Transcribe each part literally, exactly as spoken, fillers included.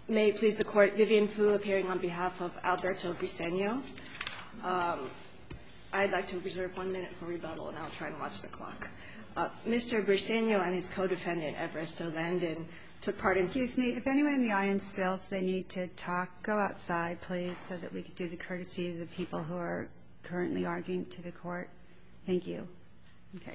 May it please the Court, Vivian Fu appearing on behalf of Alberto Briceño. Um, I'd like to reserve one minute for rebuttal, and I'll try and watch the clock. Uh, Mister Briceño and his co-defendant, Everesto Landon, took part in... Excuse me. If anyone in the audience feels they need to talk, go outside, please, so that we can do the courtesy of the people who are currently arguing to the Court. Thank you. Okay.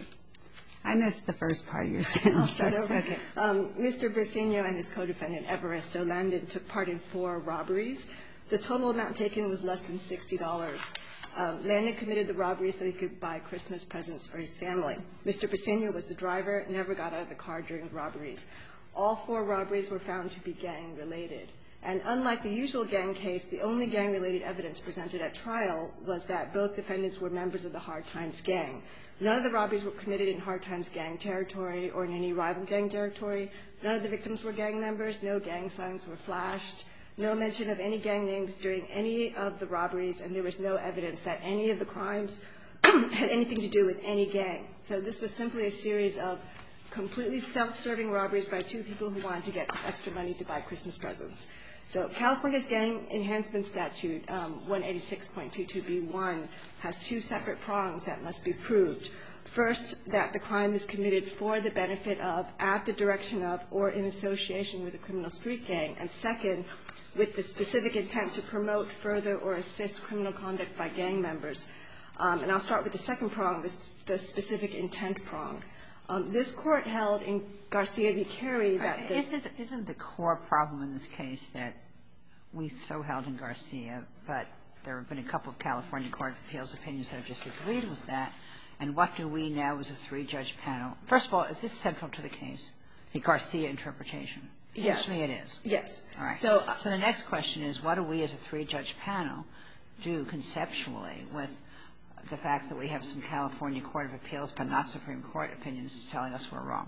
I missed the first part of your sentence. I'll start over. Okay. Um, Mister Briceño and his co-defendant, Everesto Landon, took part in four robberies. The total amount taken was less than sixty dollars. Um, Landon committed the robbery so he could buy Christmas presents for his family. Mister Briceño was the driver, never got out of the car during the robberies. All four robberies were found to be gang-related. And unlike the usual gang case, the only gang-related evidence presented at trial was that both defendants were members of the Hard Times gang. None of the robberies were committed in Hard Times gang territory or in any rival gang territory. None of the victims were gang members. No gang signs were flashed. No mention of any gang names during any of the robberies, and there was no evidence that any of the crimes had anything to do with any gang. So this was simply a series of completely self-serving robberies by two people who wanted to get some extra money to buy Christmas presents. So California's Gang Enhancement Statute, um, one eighty-six point two two B one, has two separate prongs that must be proved. First, that the crime is committed for the benefit of, at the direction of, or in association with a criminal street gang. And second, with the specific intent to promote, further, or assist criminal conduct by gang members. Um, and I'll start with the second prong, the, the specific intent prong. Um, this Court held in Garcia v. Carey that the Isn't, isn't the core problem in this case that we so held in Garcia, but there have been a couple of California Court of Appeals opinions that have just agreed with that, and what do we now as a three-judge panel? First of all, is this central to the case, the Garcia interpretation? Yes. Seems to me it is. Yes. All right. So, uh, so the next question is, what do we as a three-judge panel do conceptually with the fact that we have some California Court of Appeals but not Supreme Court opinions telling us we're wrong?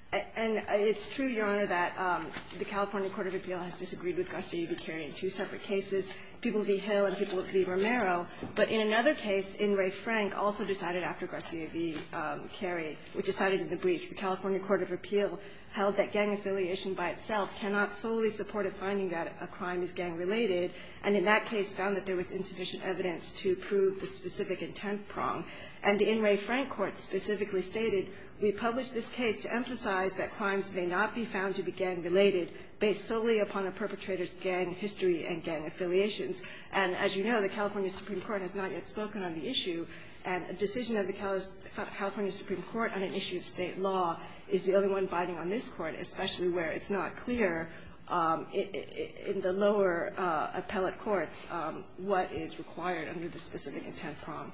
And it's true, Your Honor, that um, the California Court of Appeal has disagreed with Garcia v. Carey in two separate cases, People v. Hill and People v. Romero. But in another case, In re Frank, also decided after Garcia v. Um, Carey, which decided in the briefs, the California Court of Appeal held that gang affiliation by itself cannot solely support a finding that a crime is gang-related, and in that case found that there was insufficient evidence to prove the specific intent prong. And the In re Frank court specifically stated, we published this case to emphasize that crimes may not be found to be gang-related based solely upon a perpetrator's gang history and gang affiliations. And as you know, the California Supreme Court has not yet spoken on the issue, and a decision of the California Supreme Court on an issue of state law is the only one binding on this court, especially where it's not clear um, in the lower uh, appellate courts um, what is required under the specific intent prong.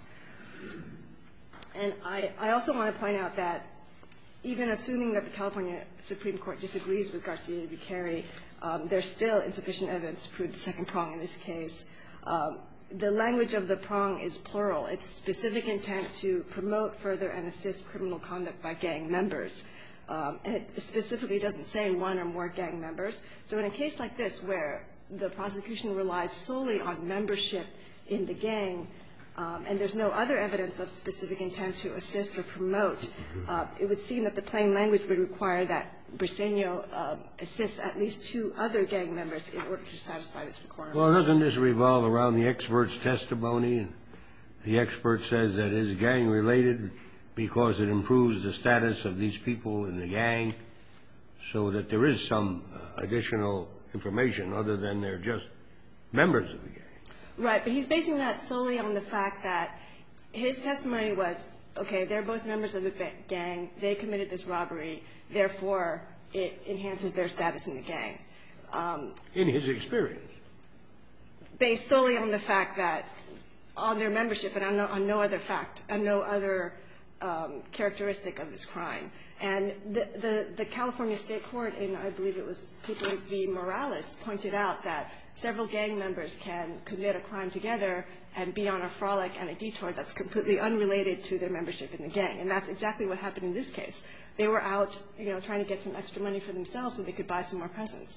And I, I also want to point out that even assuming that the California Supreme Court disagrees with Garcia v. Carey, um, there's still insufficient evidence to prove the second prong in this case. Um, the language of the prong is plural. It's specific intent to promote, further, and assist criminal conduct by gang members. Um, and it specifically doesn't say one or more gang members. So in a case like this where the prosecution relies solely on membership in the gang, Um, and there's no other evidence of specific intent to assist or promote, uh, it would seem that the plain language would require that Briceño uh, assist at least two other gang members in order to satisfy this requirement. Well, doesn't this revolve around the expert's testimony? And the expert says that it is gang-related because it improves the status of these people in the gang, so that there is some uh, additional information other than they're just members of the gang. Right, but he's basing that solely on the fact that his testimony was, okay, they're both members of the gang, they committed this robbery, therefore it enhances their status in the gang. Um, in his experience. Based solely on the fact that, on their membership and on no, on no other fact, on no other um, characteristic of this crime. And the, the, the California State Court, in I believe it was People v. Morales, pointed out that several gang members can commit a crime together and be on a frolic and a detour that's completely unrelated to their membership in the gang. And that's exactly what happened in this case. They were out, you know, trying to get some extra money for themselves so they could buy some more presents.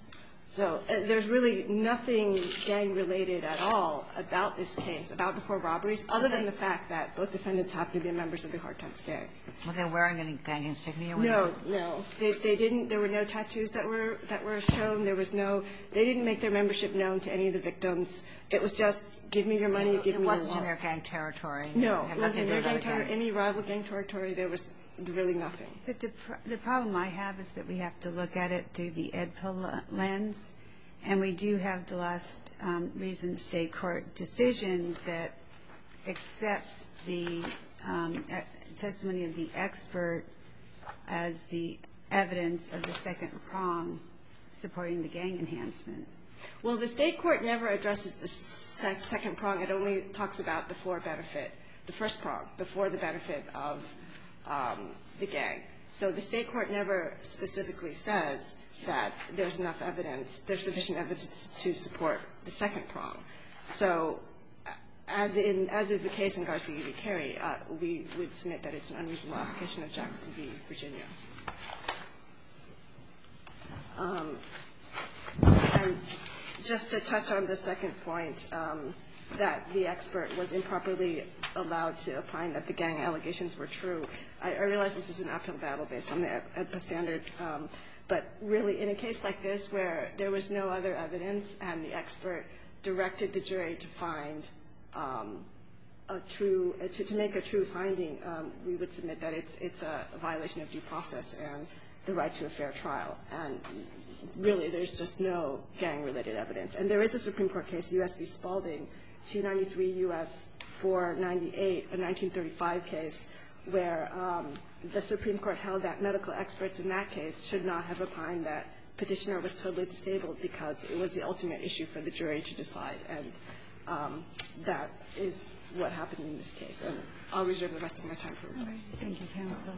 So uh, there's really nothing gang-related at all about this case, about the four robberies, other than the fact that both defendants happen to be members of the Hard Times gang. Were they wearing any gang insignia? No, no. They, they didn't. There were no tattoos that were that were shown. There was no. They didn't make their membership known to any of the victims. It was just, give me your money, give me your wallet. It wasn't in their gang territory. No, it wasn't in their gang territory. Any rival gang territory, there was really nothing. But the pr the problem I have is that we have to look at it through the E D P A lens, and we do have the last um, recent state court decision that accepts the um, testimony of the expert as the evidence of the second prong supporting the gang enhancement. Well, the state court never addresses the second prong. It only talks about the for benefit, the first prong, the for the benefit of um, the gang. So the state court never specifically says that there's enough evidence, there's sufficient evidence to support the second prong. So as in as is the case in Garcia v. Carey, uh, we would submit that it's an unreasonable application of Jackson v. Virginia. Um, and just to touch on the second point, um, that the expert was improperly allowed to opine that the gang allegations were true. I, I realize this is an uphill battle based on the E D P A standards, um, but really in a case like this where there was no other evidence and the expert directed the jury to find um, a true, to, to make a true finding, um, we would submit that it's, it's a violation of due process and the right to a fair trial. And really, there's just no gang-related evidence. And there is a Supreme Court case, U S v. Spalding, two ninety-three U S four ninety-eight, a nineteen thirty-five case, where um, the Supreme Court held that medical experts in that case should not have opined that petitioner was totally disabled because it was the ultimate issue for the jury to decide. And um, that is what happened in this case. And I'll reserve the rest of my time for rebuttal. Thank you, counsel.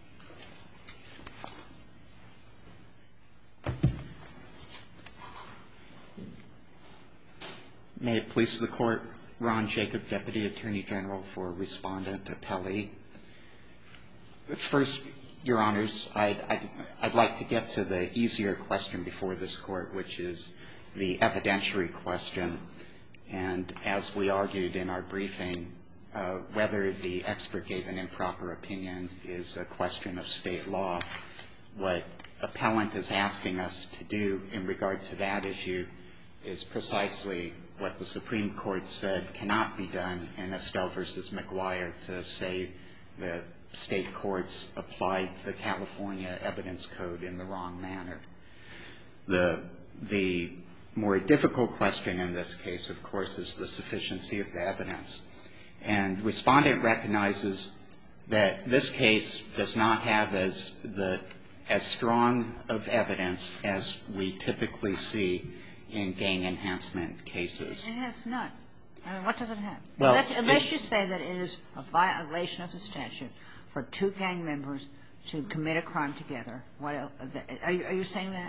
May it please the Court, Ron Jacob, Deputy Attorney General for Respondent Appellee. First, Your Honors, I'd, I'd, I'd like to get to the easier question before this Court, which is the evidentiary question. And as we argued in our briefing, uh, whether the expert gave an improper opinion is a question of state law. What appellant is asking us to do in regard to that issue is precisely what the Supreme Court said cannot be done in Estelle v. McGuire, to say that state courts applied the California Evidence Code in the wrong manner. The, the more difficult question in this case, of course, is the sufficiency of the evidence. And Respondent recognizes that this case does not have as, the, as strong of evidence as we typically see in gang enhancement cases. It has none. I mean, what does it have? Well, unless unless it, you say that it is a violation of the statute for two gang members to commit a crime together. What else? Are you, are you saying that?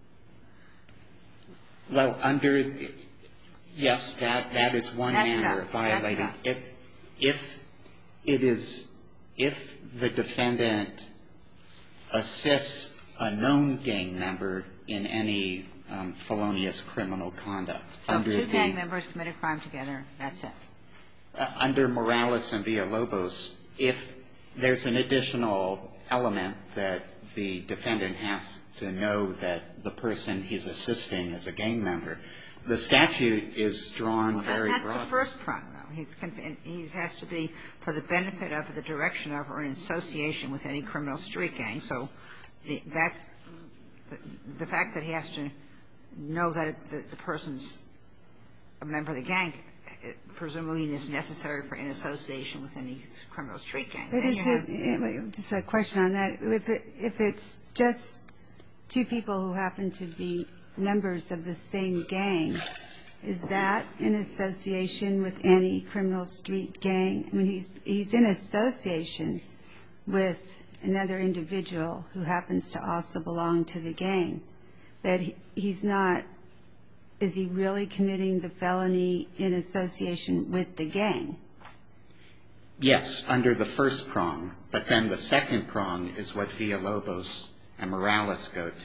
Well, under the, yes, that, that is one That's manner enough. of violating. If, if it is, if the defendant assists a known gang member in any um, felonious criminal conduct. So under two the, gang members commit a crime together, that's it. Uh, under Morales and Villalobos, if there's an additional element that the defendant has to know that the person he's assisting is a gang member, the statute is drawn very broadly. That's the first prong, though. He's, he has to be for the benefit of, the direction of, or in association with any criminal street gang. So the, that, the, the fact that he has to know that it, the, the person's a member of the gang, it presumably is necessary for in association with any criminal street gang. But is it, just a question on that. If, it, if it's just two people who happen to be members of the same gang, is that in association with any criminal street gang? I mean, he's, he's in association with another individual who happens to also belong to the gang. But he, he's not, is he really committing the felony in association with the gang? Yes, under the first prong. But then the second prong is what Villalobos and Morales go to.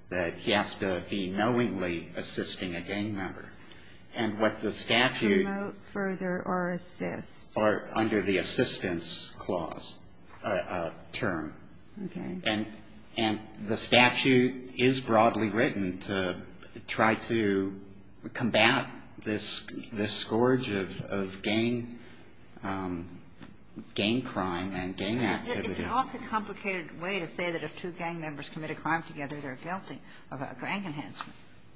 that he has to be knowingly assisting a gang member. And what the statute... Promote, further, or assist. Or under the assistance clause uh, uh, term. Okay. And and the statute is broadly written to try to combat this this scourge of, of gang um, gang crime and gang activity. It's an awfully complicated way to say that if two gang members commit a crime together, they're guilty of a gang enhancement.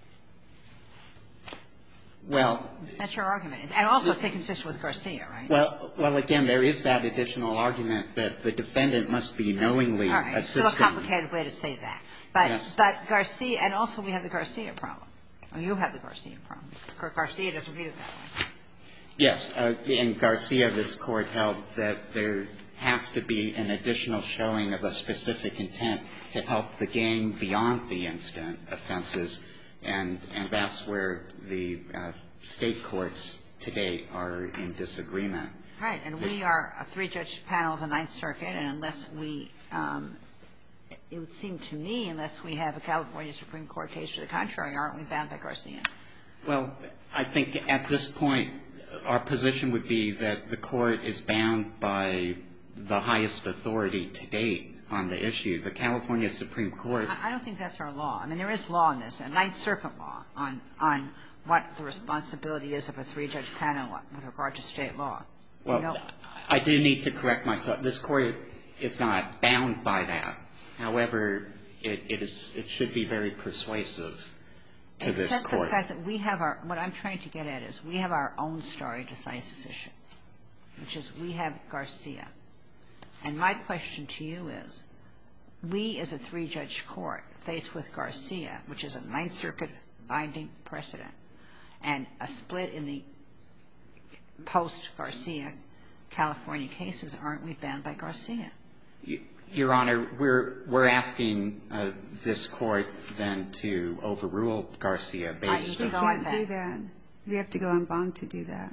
Well, that's your argument. And also it's inconsistent with Garcia, right? Well, well, again, there is that additional argument that the defendant must be knowingly All right. assisting. It's still a complicated way to say that. But, yes. but Garcia, and also we have the Garcia problem. Or you have the Garcia problem. Garcia doesn't read it that way. Yes. Uh, in Garcia, this Court held that there has to be an additional showing of a specific intent to help the gang beyond the incident offenses. And, and that's where the uh, State courts today are in disagreement. Right. And we are a three-judge panel of the Ninth Circuit, and unless we um, – it would seem to me, unless we have a California Supreme Court case to the contrary, aren't we bound by Garcia? Well, I think at this point, our position would be that the Court is bound by the highest authority to date on the issue. The California Supreme Court. I don't think that's our law. I mean, there is law in this, a Ninth Circuit law, on on what the responsibility is of a three-judge panel with regard to State law. Well, you know? I do need to correct myself. This Court is not bound by that. However, it, it is it should be very persuasive to this Court. Except for the fact that we have our – what I'm trying to get at is we have our own stare decisis issue, which is we have Garcia. And my question to you is, we as a three-judge court faced with Garcia, which is a Ninth Circuit binding precedent, and a split in the post-Garcia California cases, aren't we bound by Garcia? Your Honor, we're we're asking uh, this Court then to overrule Garcia based on that. We can't do that. We have to go en banc to do that.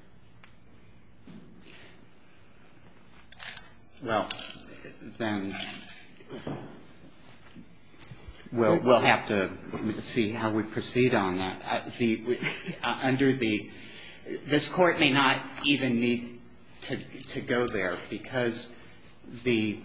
Well, then we'll we'll have to see how we proceed on that. Uh, the uh, under the this Court may not even need to to go there because the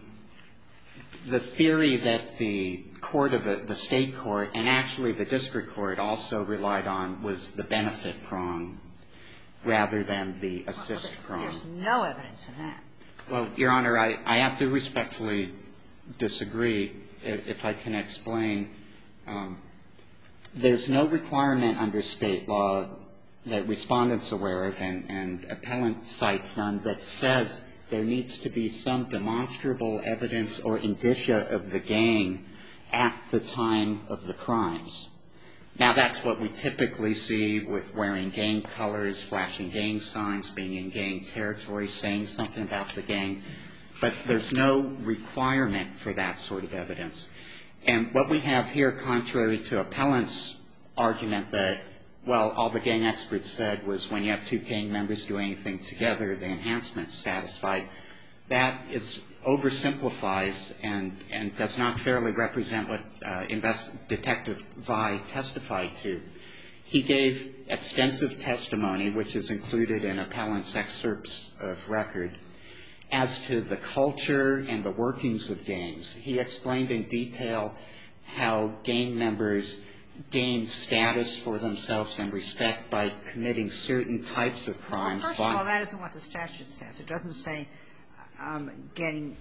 the theory that the court of the, the State court and actually the district court also relied on was the benefit prong rather than the assist prong. There's no evidence of that. Well, Your Honor, I, I have to respectfully disagree, if, if I can explain. Um, there's no requirement under State law that Respondent's aware of, and, and appellant cites none, that says there needs to be some demonstrable evidence or indicia of the gang at the time of the crimes. Now, that's what we typically see with wearing gang colors, flashing gang signs, being in gang territory, saying something about the gang. But there's no requirement for that sort of evidence. And what we have here, contrary to appellant's argument that, well, all the gang experts said was when you have two gang members do anything together, the enhancement's satisfied, that is oversimplifies and, and does not fairly represent what uh, invest, Detective Vai testified to. He gave extensive testimony, which is included in appellant's excerpts of record, as to the culture and the workings of gangs. He explained in detail how gang members gain status for themselves and respect by committing certain types of crimes. Well, first of all, that isn't what the statute says. It doesn't say um, getting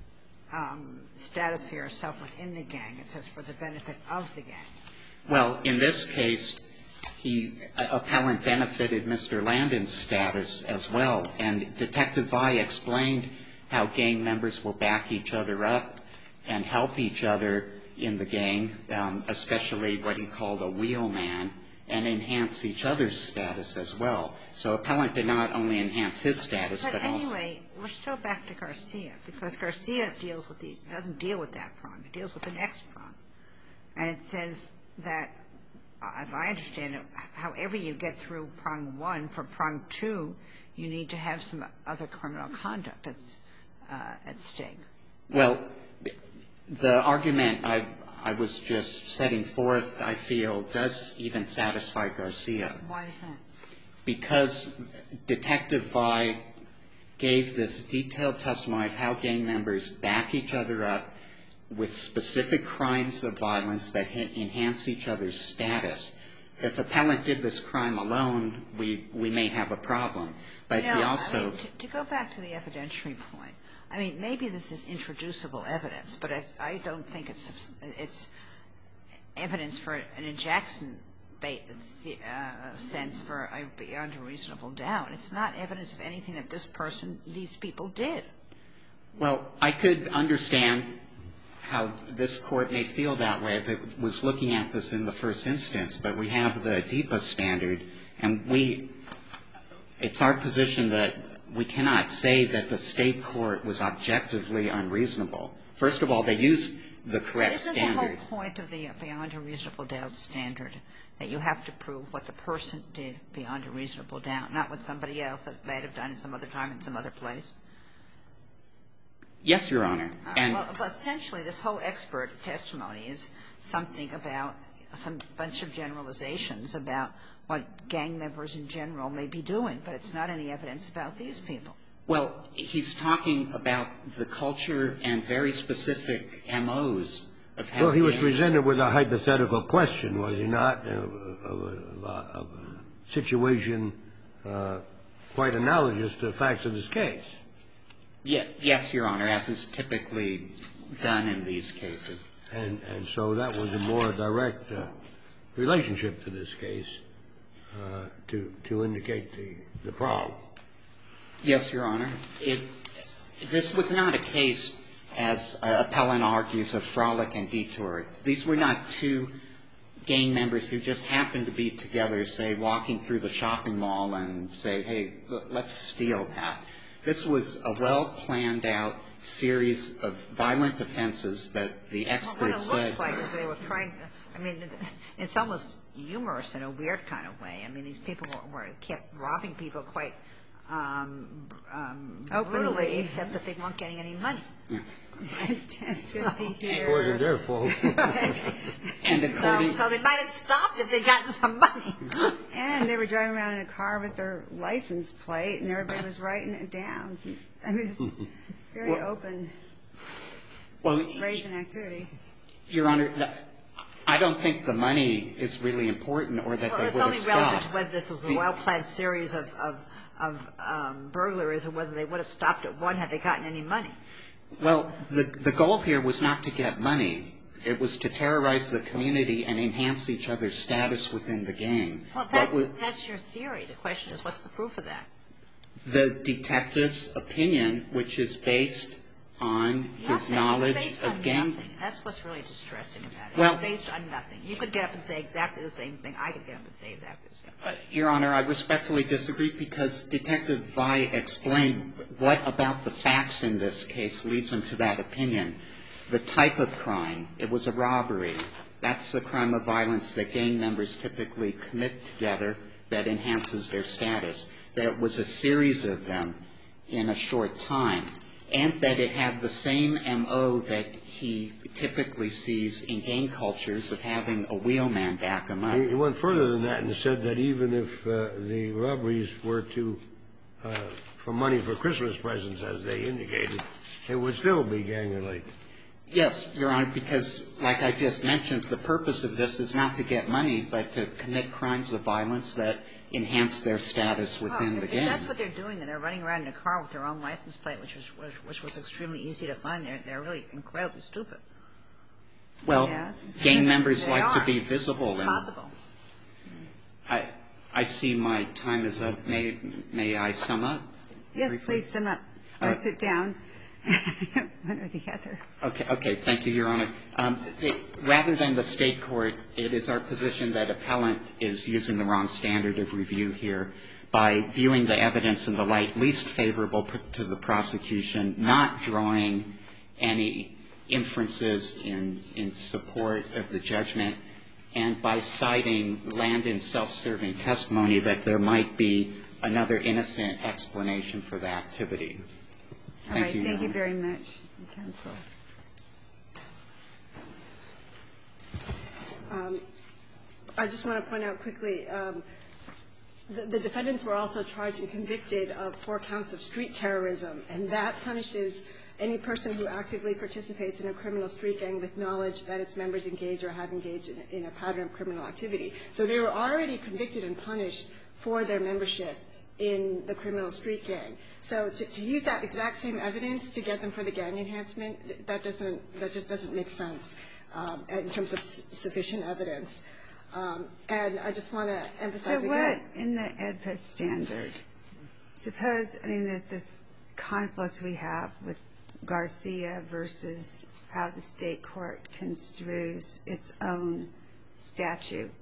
um, status for yourself within the gang. It says for the benefit of the gang. Well, in this case, he appellant benefited Mister Landon's status as well. And Detective Vai explained how gang members will back each other up and help each other in the gang, um, especially what he called a wheelman, and enhance each other's status as well. So appellant did not only enhance his status, but, but also. Anyway, we're still back to Garcia, because Garcia deals with the doesn't deal with that prong. It deals with the next prong, and it says that, as I understand it, however you get through prong one, for prong two, you need to have some other criminal conduct that's uh, at stake. Well, the argument I, I was just setting forth, I feel, does even satisfy Garcia. Why is that? Because Detective Vai gave this detailed testimony of how gang members back each other up with specific crimes of violence that enhance each other's status. If appellant did this crime alone, we, we may have a problem. But no, he also... I mean, to, to go back to the evidentiary point, I mean, maybe this is introducible evidence, but I, I don't think it's, it's evidence for an in Jackson uh, sense for a beyond a reasonable doubt. It's not evidence of anything that this person, these people did. Well, I could understand how this Court may feel that way if it was looking at this in the first instance, but we have the D E P A standard, and we, it's our position that we cannot say that the State court was objectively unreasonable. First of all, they used the correct standard. Isn't the whole point of the beyond a reasonable doubt standard that you have to prove what the person did beyond a reasonable doubt, not what somebody else might have done at some other time in some other place? Yes, Your Honor. And well, but essentially, this whole expert testimony is something about some bunch of generalizations about what gang members in general may be doing, but it's not any evidence about these people. Well, he's talking about the culture and very specific M Os of how... Well, he was presented with a hypothetical question, was he not, of a, of a situation uh, quite analogous to the facts of this case. Yeah, yes, Your Honor, as is typically done in these cases. And, and so that was a more direct uh, relationship to this case uh, to, to indicate the, the problem. Yes, Your Honor. It, this was not a case, as uh, appellant argues, of frolic and detour. These were not two gang members who just happened to be together, say, walking through the shopping mall and say, hey, let's steal that. This was a well-planned-out series of violent offenses that the expert said... Well, what it looks like is they were trying to... I mean, it's almost humorous in a weird kind of way. I mean, these people were kept robbing people quite um, um, brutally, except that they weren't getting any money. Yeah. It wasn't their fault. And according... so, so they might have stopped if they'd gotten some money. And they were driving around in a car with their license plate, and everybody was writing it down. I mean, it's very well, open, well, brazen activity. Your Honor, I don't think the money is really important or that well, they would have stopped. It's only relevant to whether this was a well-planned series of, of, of um, burglaries or whether they would have stopped at one had they gotten any money. Well, the, the goal here was not to get money. It was to terrorize the community and enhance each other's status within the gang. Well, that's, was, that's your theory. The question is, what's the proof of that? The detective's opinion, which is based on his nothing. knowledge it's based of on gang. Nothing. That's what's really distressing about it. Well, it's based on nothing. You could get up and say exactly the same thing. I could get up and say exactly the same thing. Uh, Your Honor, I respectfully disagree because Detective Vai explained what about the facts in this case leads him to that opinion. The type of crime, it was a robbery. That's the crime of violence that gang members typically commit together that enhances their status. That it was a series of them in a short time. And that it had the same M O that he typically sees in gang cultures of having a wheelman back him up. He went further than that and said that even if uh, the robberies were to, uh, for money for Christmas presents, as they indicated, it would still be gang-related. Yes, Your Honor, because, like I just mentioned, the purpose of this is not to get money, but to commit crimes of violence that enhance their status within well, the if gang. That's what they're doing, and they're running around in a car with their own license plate, which was, which, which was extremely easy to find. They're, they're really incredibly stupid. Well, yes. gang members like are. to be visible. It's and possible. I, I see my time is up. May, may I sum up? Yes, briefly? please sum up. Or Uh, sit down. One or the other. Okay, okay. Thank you, Your Honor. Um, it, rather than the state court, it is our position that appellant is using the wrong standard of review here by viewing the evidence in the light least favorable to the prosecution, not drawing any inferences in, in support of the judgment, and by citing Landon's self-serving testimony that there might be another innocent explanation for the activity. All Thank right. you, Your Thank you Honor. very much, counsel. Um, I just want to point out quickly, um, the, the defendants were also charged and convicted of four counts of street terrorism, and that punishes any person who actively participates in a criminal street gang with knowledge that its members engage or have engaged in, in a pattern of criminal activity. So they were already convicted and punished for their membership in the criminal street gang. So to, to use that exact same evidence to get them for the gang enhancement, that doesn't, that just doesn't make sense um, in terms of s- sufficient evidence. Um, and I just want to emphasize so again. So what in the E D P A standard, suppose, I mean, that this conflict we have with Garcia versus how the state court construes its own statute,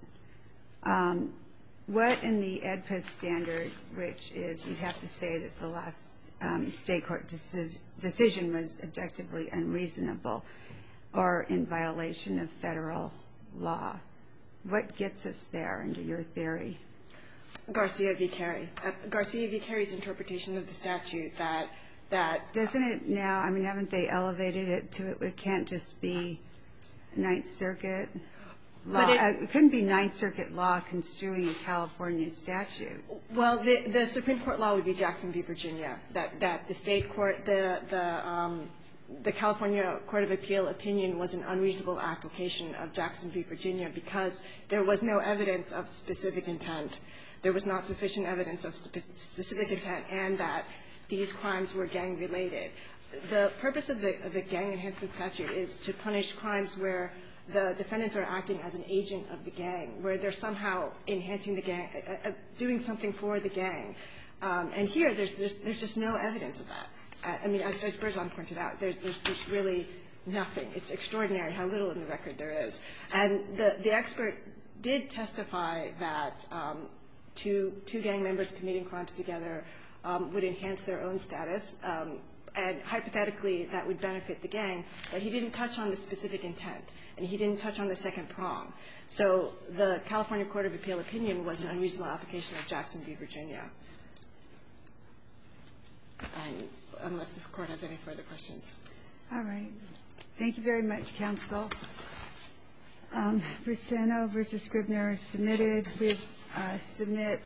um, what in the E D P A standard, which is you'd have to say that the last um, state court decis- decision was objectively unreasonable or in violation of federal law, what gets us there under your theory? Garcia v. Carey. Uh, Garcia v. Carey's interpretation of the statute that that doesn't it now, I mean, haven't they elevated it to it, it can't just be Ninth Circuit law. But it, uh, it couldn't be Ninth Circuit law construing a California statute. Well, the, the Supreme Court law would be Jackson v. Virginia, that, that the state court, the, the, um, the California Court of Appeal opinion was an unreasonable application of Jackson v. Virginia because there was no evidence of specific intent. There was not sufficient evidence of spe- specific intent and that these crimes were gang-related. The purpose of the, of the gang enhancement statute is to punish crimes where the defendants are acting as an agent of the gang, where they're somehow enhancing the gang, uh, uh, doing something for the gang. Um, and here, there's, there's, there's just no evidence of that. Uh, I mean, as Judge Berzon pointed out, there's, there's, there's really nothing. It's extraordinary how little in the record there is. And the, the expert did testify that um, two, two gang members committing crimes together um, would enhance their own status. Um, and hypothetically, that would benefit the gang, but he didn't touch on the specific intent, and he didn't touch on the second prong. So the California Court of Appeal opinion was an unreasonable application of Jackson v. Virginia. And unless the Court has any further questions. All right. Thank you very much, counsel. Um, Briseno v. Scribner is submitted. We uh, submit